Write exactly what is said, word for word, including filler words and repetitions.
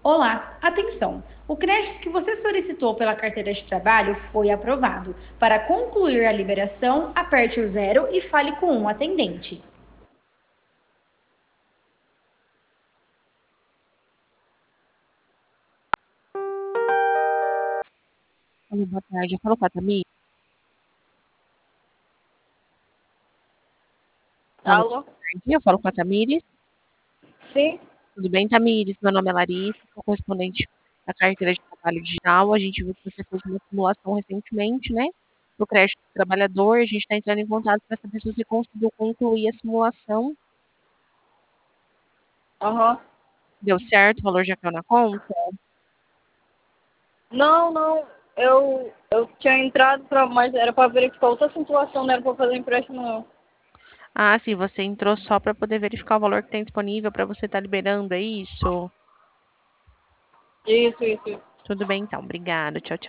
Olá, atenção! O crédito que você solicitou pela carteira de trabalho foi aprovado. Para concluir a liberação, aperte o zero e fale com um atendente. Alô, boa tarde. Eu falo com a Tamires? Alô, Alô? boa tarde. Eu falo com a Tamires. Sim? Tudo bem, Tamires? Meu nome é Larissa, sou correspondente da carteira de trabalho digital. A gente viu que você fez uma simulação recentemente, né? Do crédito do trabalhador. A gente está entrando em contato para saber se você conseguiu concluir a simulação. Aham. Deu certo, o valor já caiu na conta? Não, não. Eu, eu tinha entrado pra, mas era pra verificar outra situação, não era pra fazer empréstimo, não. Ah, sim, você entrou só para poder verificar o valor que tem disponível para você estar liberando, é isso? Isso, isso, isso. Tudo bem, então. Obrigada. Tchau, tchau.